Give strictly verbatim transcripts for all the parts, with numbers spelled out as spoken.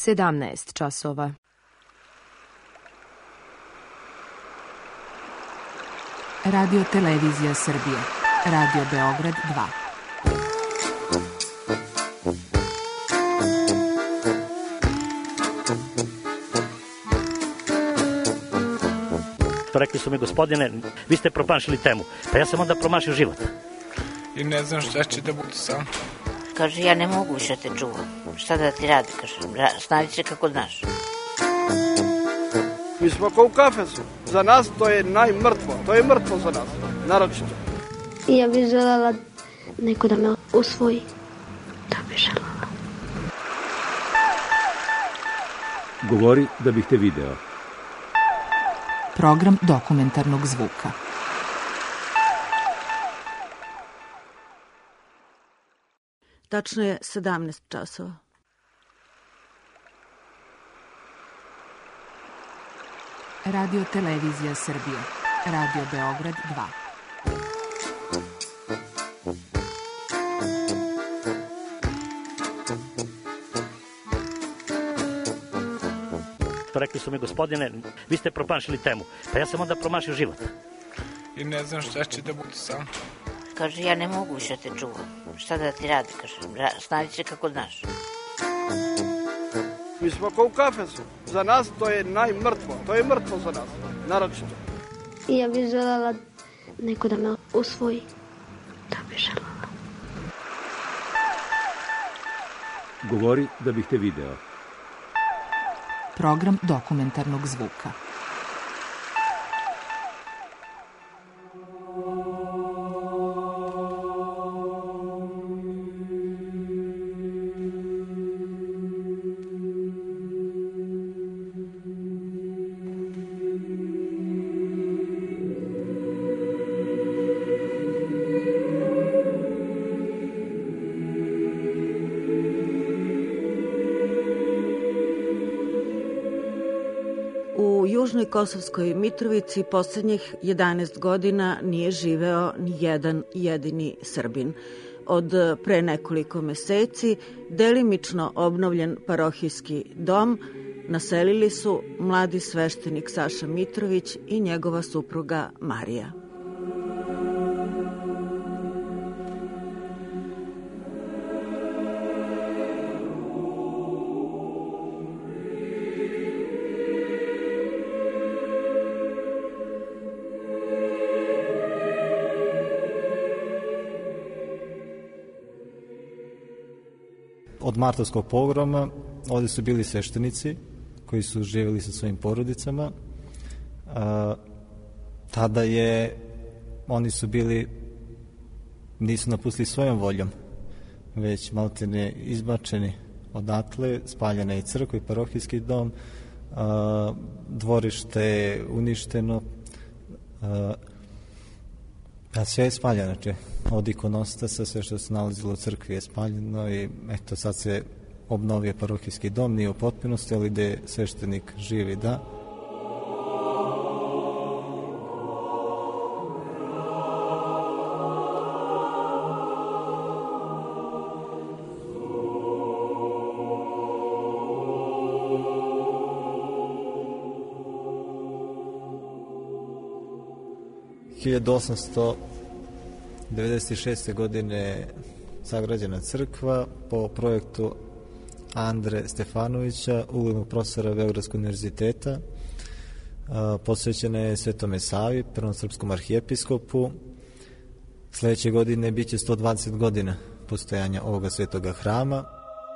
sedamnaest časova. Radio Televizija Srbije. Radio Beograd dva. Rekli su mi, gospodine, vi ste promašili temu. Pa ja sam onda promašio život. I ne znam šta će da bude sam. Kaže, ja ne mogu više te čuvam. Šta da ti radi, kaže, snađi se kako znaš. Mi smo kao u kafesu. Za nas to je najmrtvo. To je mrtvo za nas, naročito. Ja bih želela neko da me usvoji. Da bih želela. Govori da bih te video. Program dokumentarnog zvuka. Tačno je sedamnaest časova. Radio Televizija Srbije. Radio Beograd dva. Rekli su mi, gospodine, vi ste promašili temu. Pa ja sam onda promašio život. I ne znam šta će da bude sam. Kaže, ja ne mogu više te čuvam. Šta da ti radi, kaže, snađi se kako znaš. Mi smo kao u kafesu. Za nas to je najmrtvo. To je mrtvo za nas, naročito. Ja bih želela neko da me usvoji. Da bih želela. Govori da bih te video. Program dokumentarnog zvuka. U južnoj Kosovskoj Mitrovici posljednjih jedanaest godina nije živeo ni jedan jedini Srbin. Od pre nekoliko meseci delimično obnovljen parohijski dom naselili su mladi sveštenik Saša Mitrović i njegova supruga Marija. Od martovskog pogroma ovdje su bili sveštenici koji su živjeli sa svojim porodicama. A, tada je, oni su bili, nisu napustili svojom voljom, već maltene izbačeni odatle, spaljena je i crkva i parohijski dom, a, dvorište uništeno, a, a sve je spaljeno, znači od ikonostasa, sve što se nalazilo u crkvi je spaljeno i eto sad se obnovio parohijski dom, nije u potpunosti, ali gde sveštenik živi, da. hiljadu osamsto devedeset šeste. godine sagrađena crkva po projektu Andre Stefanovića, uglednog profesora Beogradskog univerziteta. Posvećena je Svetome Savi, prvom srpskom arhijepiskopu. Sljedeće godine bit će sto dvadeset godina postojanja ovoga svetoga hrama.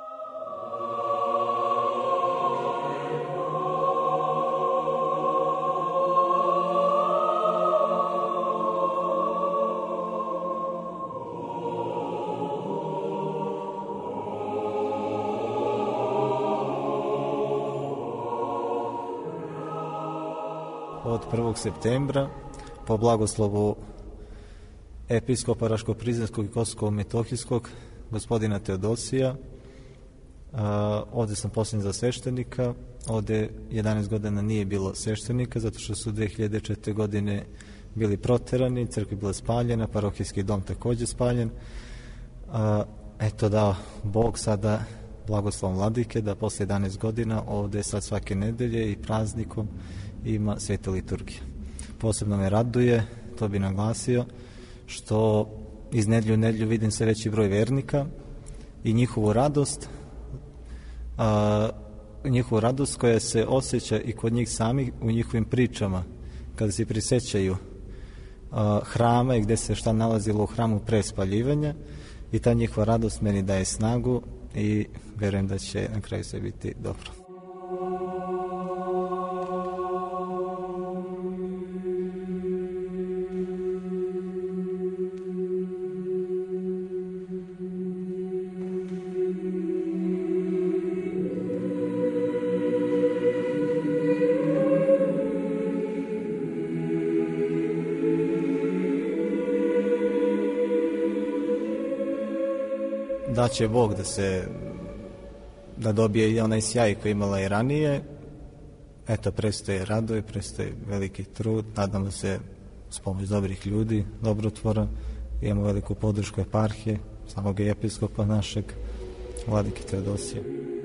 Od prvog septembra po blagoslovu episkopa Raško-Prizrenskog i Kosovo-Metohijskog gospodina Teodosija. Ovdje sam posljednji za sveštenika. Ovdje jedanaest godina nije bilo sveštenika zato što su dve hiljade četvrte. godine bili proterani, crkva bila spaljena, parohijski dom također spaljen. Eto da Bog sada blagoslovom vladike da posle jedanaest godina ovde sad svake nedelje i praznikom ima sveta liturgija. Posebno me raduje, to bi naglasio, što iz nedelju u nedelju vidim sve veći broj vernika i njihovu radost, a, njihovu radost koja se osjeća i kod njih samih u njihovim pričama, kada se prisećaju a, hrama i gde se šta nalazilo u hramu pre spaljivanja, i ta njihova radost meni daje snagu i verujem da će na kraju sve biti dobro. Da će Bog da se da dobije i onaj sjaj koji imala i ranije. Eto, prestoje radoje, prestoje veliki trud, nadamo se s pomoć dobrih ljudi, dobrotvora, imamo veliku podršku eparhije, samog episkopa našeg, vladike Teodosije.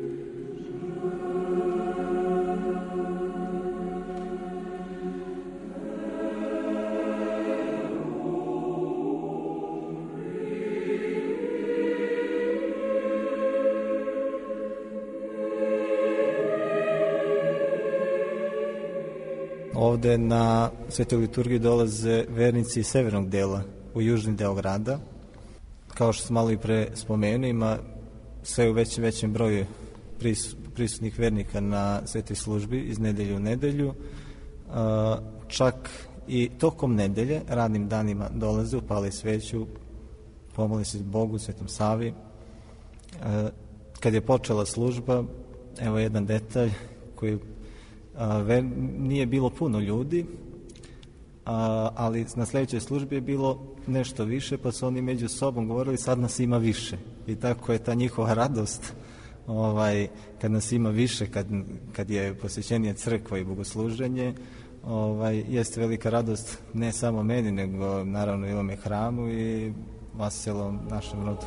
Ovde na svetoj liturgiji dolaze vernici iz severnog dela u južni deo grada. Kao što sam malo i pre spomenuo, ima sve u većem većem broju pris, prisutnih vernika na svetoj službi iz nedelju u nedelju. Čak i tokom nedelje, radnim danima dolaze, upale sveću, pomole se Bogu, Svetom Savi. Kad je počela služba, evo jedan detalj koji A, nije bilo puno ljudi, a, ali na sledećoj službi je bilo nešto više, pa su oni među sobom govorili sad nas ima više. I tako je ta njihova radost, ovaj, kad nas ima više, kad, kad je posvećenije crkva i bogosluženje, ovaj, jeste velika radost ne samo meni, nego naravno i ovome hramu i vas celom našem rodu.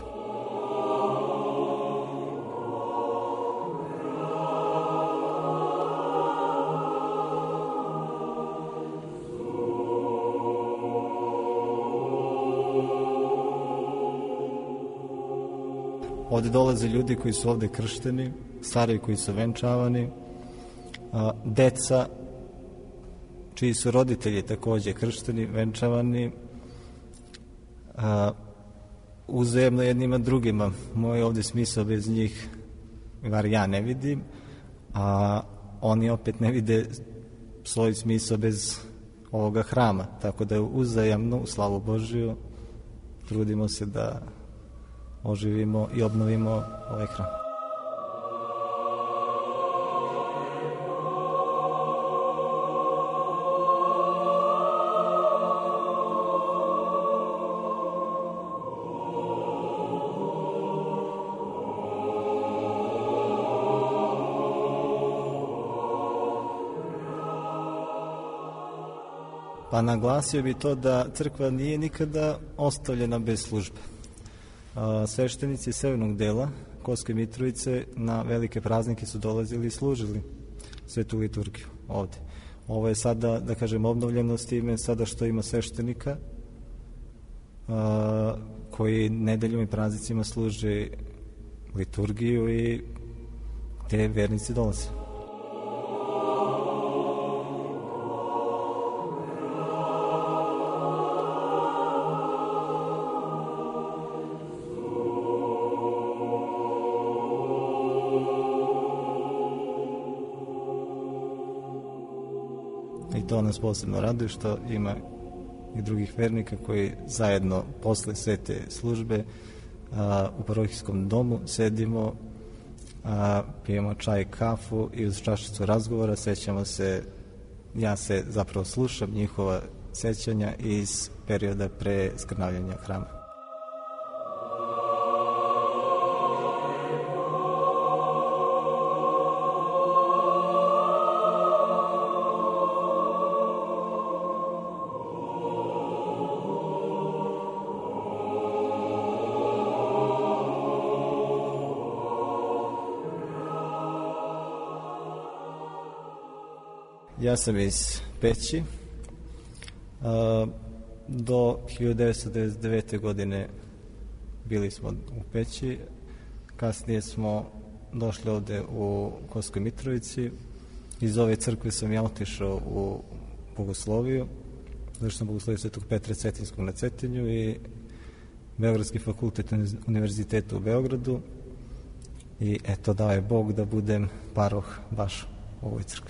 Ovde dolaze ljudi koji su ovde kršteni, stari koji su venčavani, a, deca čiji su roditelji takođe kršteni, venčavani, a, uzajemno jednima drugima. Moj ovde smisao bez njih, var ja ne vidim, a oni opet ne vide svoj smisao bez ovoga hrama. Tako da uzajamno, u slavu Božiju, trudimo se da oživimo i obnovimo ovaj hram. Pa naglasio bi to da crkva nije nikada ostavljena bez službe. Sveštenici severnog dela Kosovske Mitrovice na velike praznike su dolazili i služili svetu liturgiju ovde. Ovo je sada, da kažem, obnovljeno s time sada što ima sveštenika a, koji nedeljom i praznicima služe liturgiju i te vernici dolaze. I to nas posebno raduje što ima i drugih vernika koji zajedno posle sve te službe a, u parohijskom domu sedimo, a, pijemo čaj, kafu i uz čašicu razgovora sećamo se, ja se zapravo slušam njihova sećanja iz perioda pre skrnavljanja hrama. Ja sam iz Peći. Uh, do hiljadu devetsto devedeset devete. godine bili smo u Peći. Kasnije smo došli ovde u Kosovskoj Mitrovici. Iz ove crkve sam ja otišao u Bogosloviju, zato što sam Bogosloviju Svetog Petra Cetinskog na Cetinju i Beogradski fakultet univerziteta u Beogradu. I eto, dao je Bog da budem paroh baš u ovoj crkvi.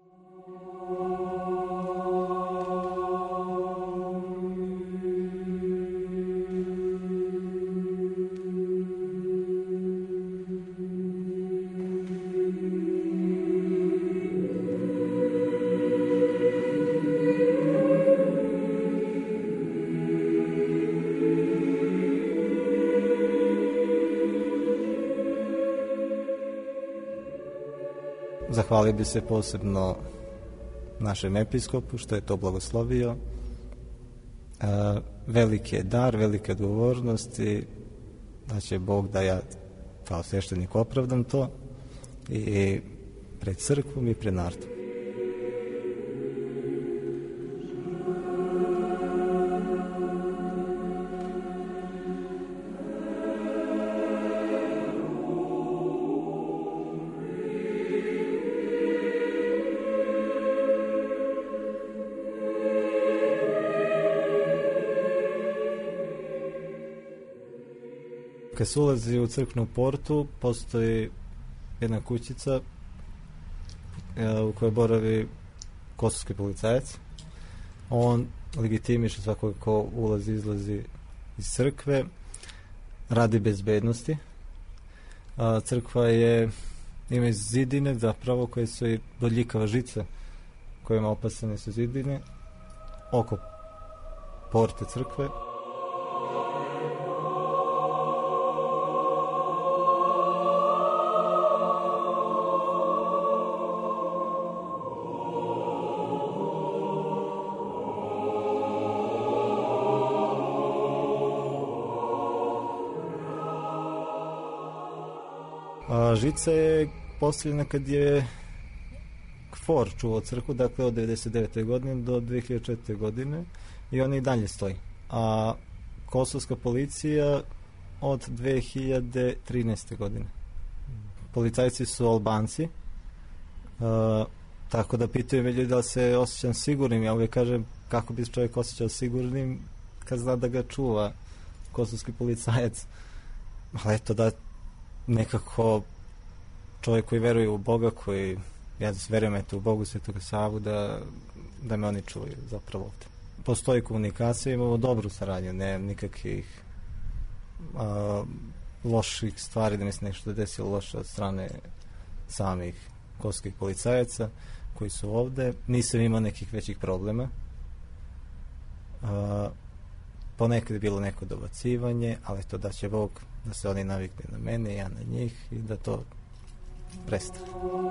Zahvalio bi se posebno našem episkopu što je to blagoslovio. E, veliki je dar, velike odgovornosti, da će Bog da ja kao sveštenik opravdam to i pred crkvom i pred narodom. Kad se ulazi u crkvenu portu, postoji jedna kućica u kojoj boravi kosovski policajac. On legitimiše svakog ko ulazi, izlazi iz crkve, radi bezbednosti. Crkva je, ima zidine zapravo koje su i bodljikava žica kojima opasane su zidine oko porte crkve. A žica je postavljena kad je KFOR čuvao crkvu, dakle od devedeset devete. godine do dve hiljade četvrte. godine i ona i dalje stoji. A kosovska policija od dve hiljade trinaeste. godine. Policajci su Albanci, a, tako da pitaju me ljudi da li se osjećam sigurnim. Ja uvijek kažem kako bi se čovjek osjećao sigurnim kad zna da ga čuva kosovski policajac. Ali eto da nekako čovjek koji veruje u Boga, koji, ja verujem eto u Bogu Svetoga Savu, da, da me oni čuvaju zapravo ovde. Postoji komunikacija, imamo dobru saradnju, ne nikakvih a, loših stvari, da mi se nešto desilo loše od strane samih kosovskih policajaca koji su ovde. Nisam imao nekih većih problema. A, ponekad je bilo neko dobacivanje, ali to da će Bog da se oni navikne na mene, ja na njih i da to prestane.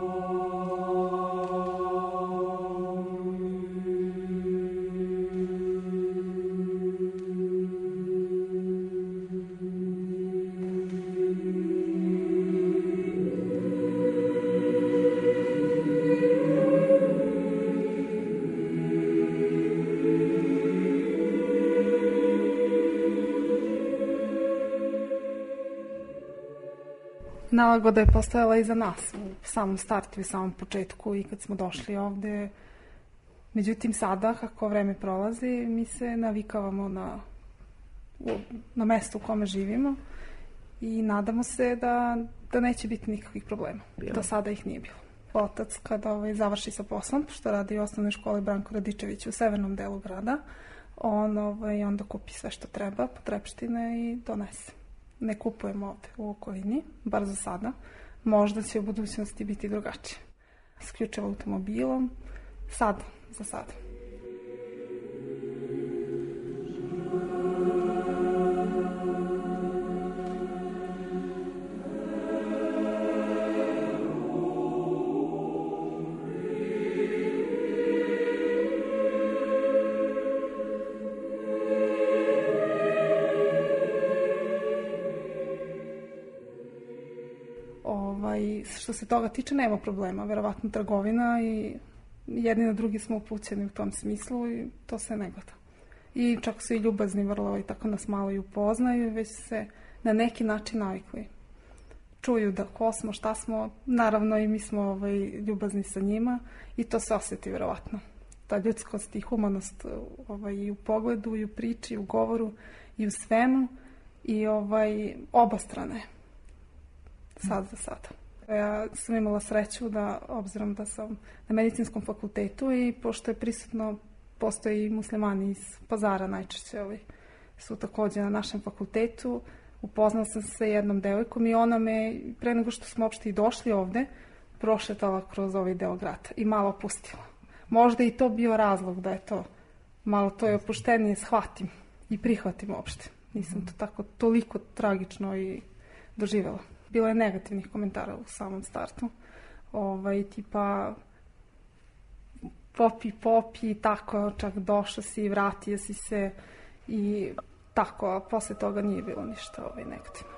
Nalagoda je postojala i za nas u samom startu i samom početku i kad smo došli ovde. Međutim, sada, kako vreme prolazi, mi se navikavamo na, na mesto u kome živimo i nadamo se da, da neće biti nikakvih problema. Do sada ih nije bilo. Otac, kada ovaj, završi sa poslom, što radi u osnovnoj školi Branko Radičević u severnom delu grada, on ovaj, onda kupi sve što treba, potrepštine i donese. Ne kupujemo ovde u okolini, bar za sada. Možda će u budućnosti biti drugačije. Sključeva automobilom, sada, za sada. Što se toga tiče, nema problema. Verovatno trgovina i jedni na drugi smo upućeni u tom smislu i to se ne gleda. I čak su i ljubazni vrlo i tako nas malo i upoznaju, već se na neki način navikli. Čuju da ko smo, šta smo, naravno i mi smo ovaj, ljubazni sa njima i to se osjeti vjerovatno. Ta ljudskost i humanost ovaj, i u pogledu, i u priči, i u govoru, i u svemu i ovaj, obostrane sad za sada. Ja sam imala sreću da, obzirom da sam na medicinskom fakultetu i pošto je prisutno, postoji i muslimani iz Pazara najčešće ovaj, su također na našem fakultetu. Upoznala sam se sa jednom devojkom i ona me, pre nego što smo uopšte i došli ovde, prošetala kroz ovaj deo grada i malo opustila. Možda i to bio razlog da je to, malo to je opuštenije shvatim i prihvatim uopšte. Nisam to tako toliko tragično i doživjela. Bilo je negativnih komentara u samom startu. Ovaj, tipa popi, popi, tako, čak došao si, vratio si se i tako, a posle toga nije bilo ništa ovaj, negativno.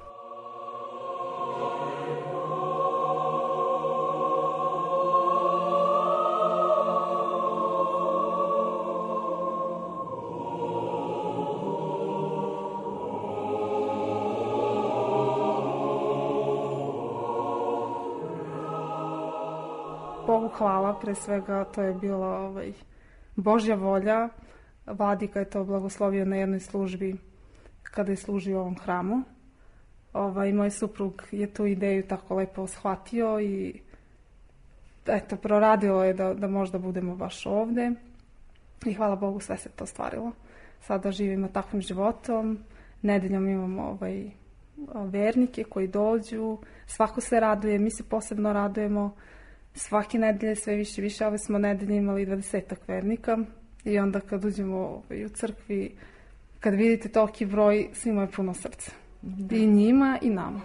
Bogu hvala, pre svega to je bila ovaj, Božja volja. Vladika je to blagoslovio na jednoj službi kada je služio u ovom hramu. Ovaj, moj suprug je tu ideju tako lepo shvatio i eto, proradilo je da, da možda budemo baš ovde. I hvala Bogu sve se to stvarilo. Sada živimo takvim životom. Nedeljom imamo ovaj, vernike koji dođu. Svako se raduje, mi se posebno radujemo. Svake nedelje sve više više. Ove smo nedelje imali dvadesetak vernika. I onda kad uđemo ovaj, u crkvi, kad vidite toliki broj, svima je puno srca. Da. I njima i nama.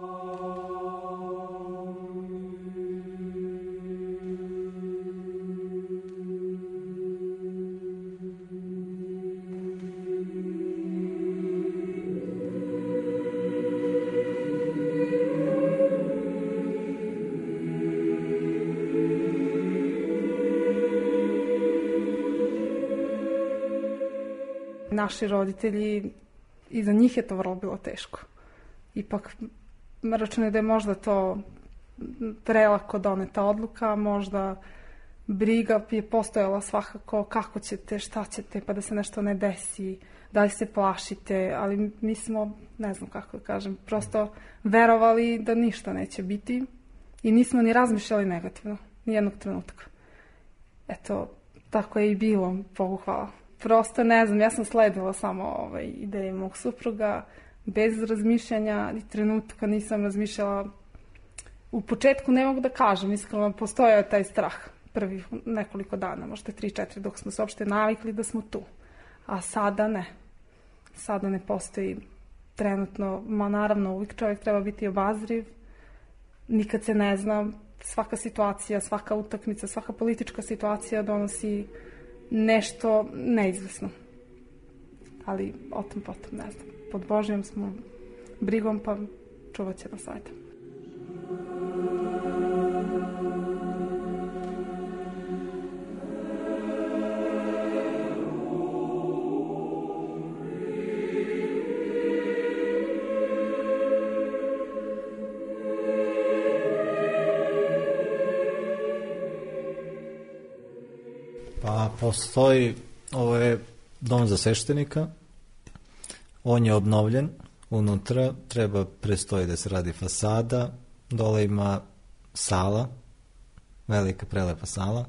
Naši roditelji, i za njih je to vrlo bilo teško. Ipak računaju da je možda to prelako doneta odluka, možda briga je postojala svakako kako ćete, šta ćete, pa da se nešto ne desi, da li se plašite, ali mi smo, ne znam kako da kažem, prosto verovali da ništa neće biti i nismo ni razmišljali negativno, nijednog trenutka. Eto, tako je i bilo, Bogu hvala. Prosto ne znam, ja sam sledila samo ovaj, ideje mog supruga, bez razmišljanja i trenutka nisam razmišljala. U početku ne mogu da kažem, iskreno postojao je taj strah prvih nekoliko dana, možda tri četiri, dok smo se uopšte navikli da smo tu. A sada ne. Sada ne postoji trenutno, ma naravno uvijek čovjek treba biti obazriv, nikad se ne zna, svaka situacija, svaka utakmica, svaka politička situacija donosi nešto neizvesno. Ali o tom potom ne znam. Pod Božjom smo brigom, pa čuvat će nas ajde. Pa postoji, ovo je dom za sveštenika, on je obnovljen unutra, treba prestoji da se radi fasada, dole ima sala, velika prelepa sala.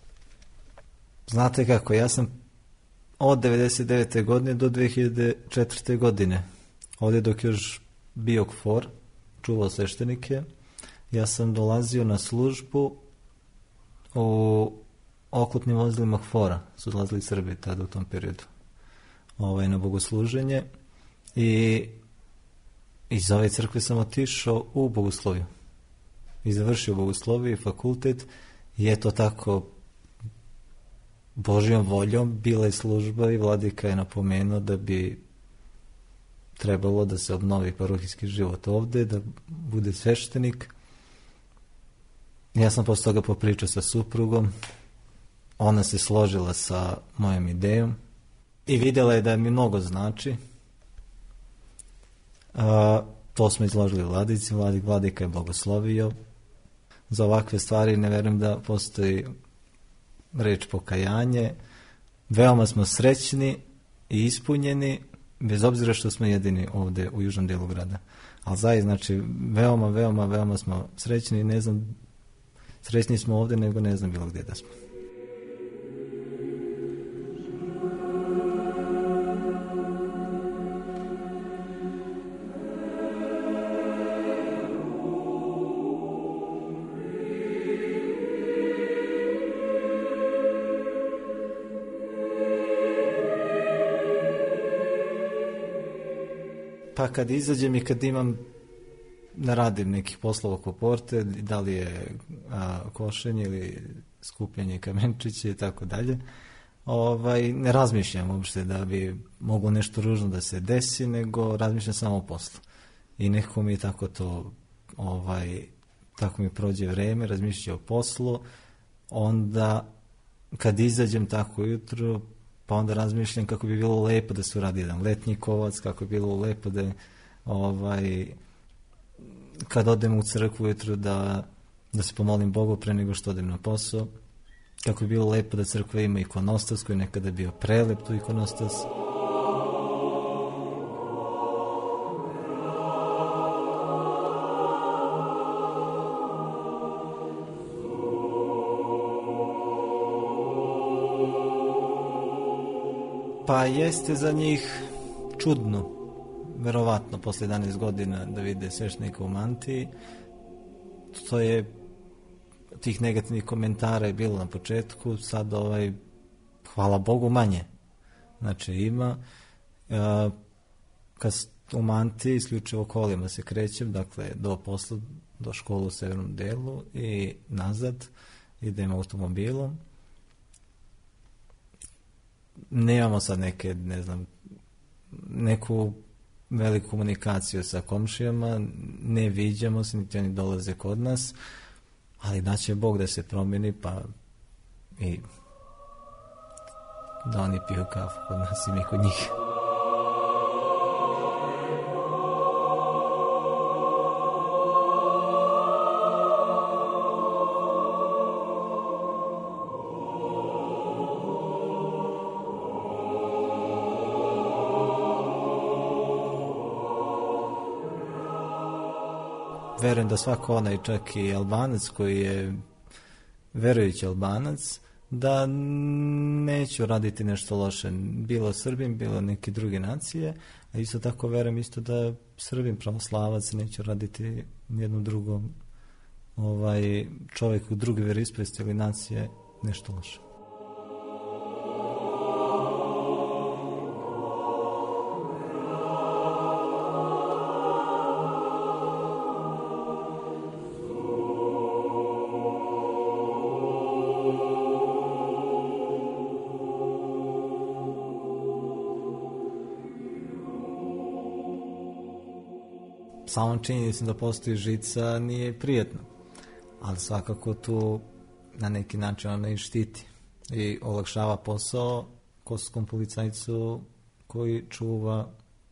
Znate kako, ja sam od devedeset devete godine do dve hiljade četvrte godine, ovdje dok još bio KFOR, čuvao sveštenike, ja sam dolazio na službu u oklopnim vozilima KFOR-a, su dolazili Srbi tada u tom periodu, ovaj, na bogosluženje, i iz ove crkve sam otišao u bogosloviju i završio bogosloviju i fakultet, i eto tako Božjom voljom bila je služba i vladika je napomenuo da bi trebalo da se obnovi parohijski život ovde, da bude sveštenik. Ja sam posle toga popričao sa suprugom, ona se složila sa mojom idejom i vidjela je da mi mnogo znači. A, to smo izložili Vladici, Vladik, Vladika je blagoslovio. Za ovakve stvari ne verujem da postoji reč pokajanje. Veoma smo srećni i ispunjeni, bez obzira što smo jedini ovdje u južnom dijelu grada. Ali zaista, znači, veoma, veoma, veoma smo srećni i ne znam, srećni smo ovdje nego ne znam bilo gdje da smo. Pa kad izađem i kad imam, ne radim nekih poslova oko porte, da li je a, košenje ili skupljanje kamenčića i tako dalje, ovaj, ne razmišljam uopšte da bi moglo nešto ružno da se desi, nego razmišljam samo o poslu. I nekako mi je tako to, ovaj, tako mi prođe vreme, razmišljam o poslu, onda kad izađem tako ujutru, pa onda razmišljam kako bi bilo lepo da se uradi jedan letnji kovac, kako bi bilo lepo da ovaj, kad odem u crkvu ujutru da, da se pomolim Bogu pre nego što odem na posao, kako bi bilo lepo da crkva ima ikonostas koji nekada je bio prelep tu ikonostas. Pa jeste za njih čudno, verovatno, posle jedanaest godina da vide sveštenika u mantiji. To je, tih negativnih komentara je bilo na početku, sad ovaj, hvala Bogu, manje. Znači ima, a, kad u mantiji isključivo kolima se krećem, dakle do posla, do škole u severnom delu i nazad, idem automobilom. Nemamo sad neke, ne znam, neku veliku komunikaciju sa komšijama, ne viđamo se, niti oni dolaze kod nas, ali da će Bog da se promijeni, pa i da oni piju kafu kod nas i mi kod njih. Verujem da svako onaj, čak i Albanac koji je verujući Albanac, da neću raditi nešto loše, bilo Srbim, bilo neke druge nacije, a isto tako verujem isto da Srbim pravoslavac neću raditi nijednom drugom ovaj, čovjeku druge veroispovesti ili nacije nešto loše. Samo činjenica da postoji žica nije prijetno, ali svakako tu na neki način ona i štiti i olakšava posao kosovskom policajcu koji čuva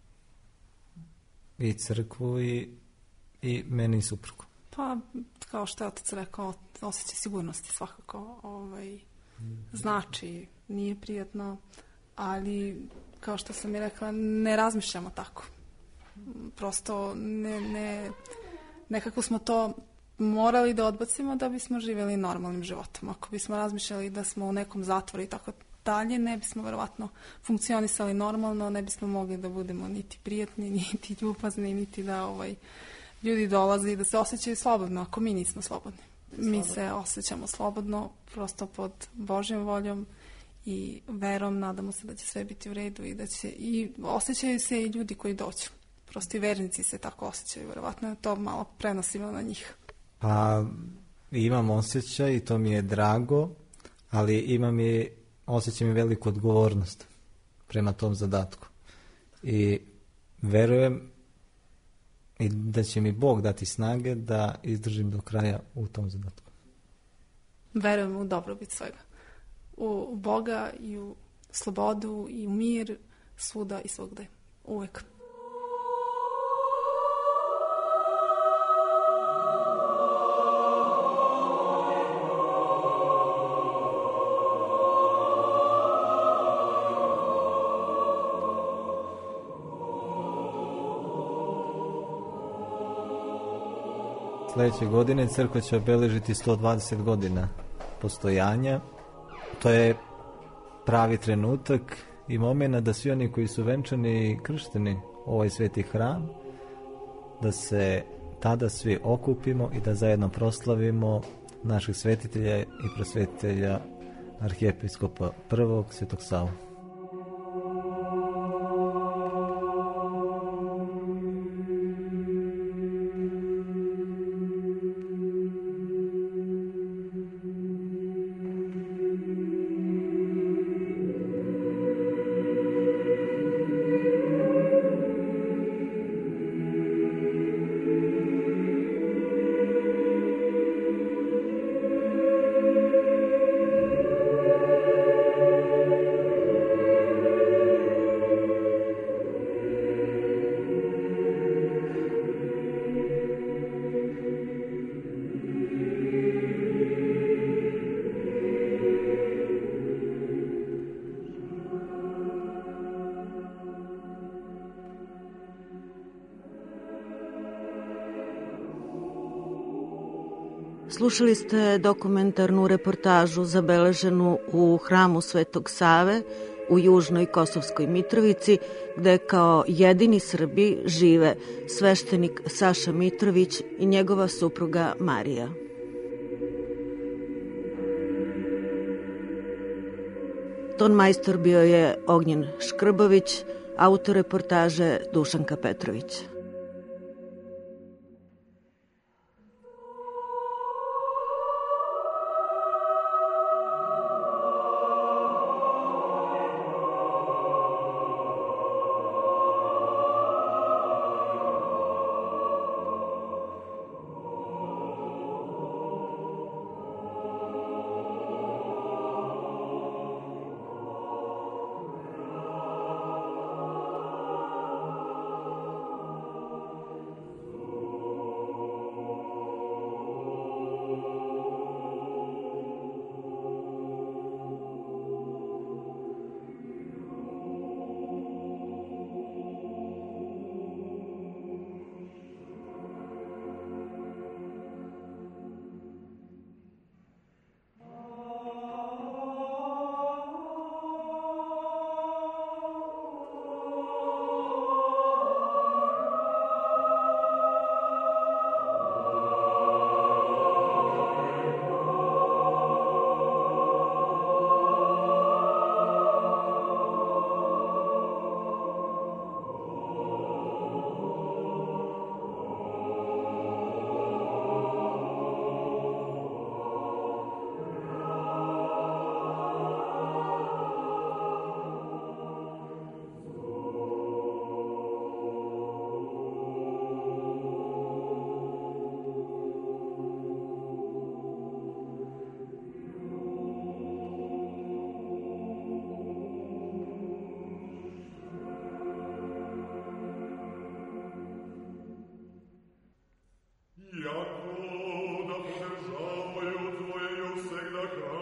i crkvu i, i meni i suprugu. Pa, kao što je otac rekao, osjećaj sigurnosti svakako ovaj, znači, nije prijetno, ali kao što sam i rekla, ne razmišljamo tako. Prosto ne, ne, nekako smo to morali da odbacimo da bismo živjeli normalnim životom. Ako bismo razmišljali da smo u nekom zatvoru i tako dalje, ne bismo verovatno funkcionisali normalno, ne bismo mogli da budemo niti prijatni, niti ljubazni, niti da ovaj, ljudi dolaze i da se osjećaju slobodno, ako mi nismo slobodni. Mi se osjećamo slobodno, prosto pod Božjom voljom i verom, nadamo se da će sve biti u redu i da će, i osjećaju se i ljudi koji dođu. Prosto i vernici se tako osjećaju, verovatno to malo prenosimo na njih. Pa imam osjećaj i to mi je drago, ali imam i osjećam i veliku odgovornost prema tom zadatku. I verujem i da će mi Bog dati snage da izdržim do kraja u tom zadatku. Verujem u dobrobit svega. u Boga i u slobodu i u mir svuda i svugde. Uvek. Sledeće godine crkva će obeležiti sto dvadeset godina postojanja. To je pravi trenutak i momena da svi oni koji su venčani i kršteni u ovaj sveti hram, da se tada svi okupimo i da zajedno proslavimo naših svetitelja i prosvetitelja arhijepiskopa prvog Svetog Savu. Slušali ste dokumentarnu reportažu zabeleženu u hramu Svetog Save u južnoj Kosovskoj Mitrovici, gde kao jedini Srbi žive sveštenik Saša Mitrović i njegova supruga Marija. Ton majstor bio je Ognjen Škrbović, autor reportaže Dušanka Petrović. Jako da podržavaju tvoje всегда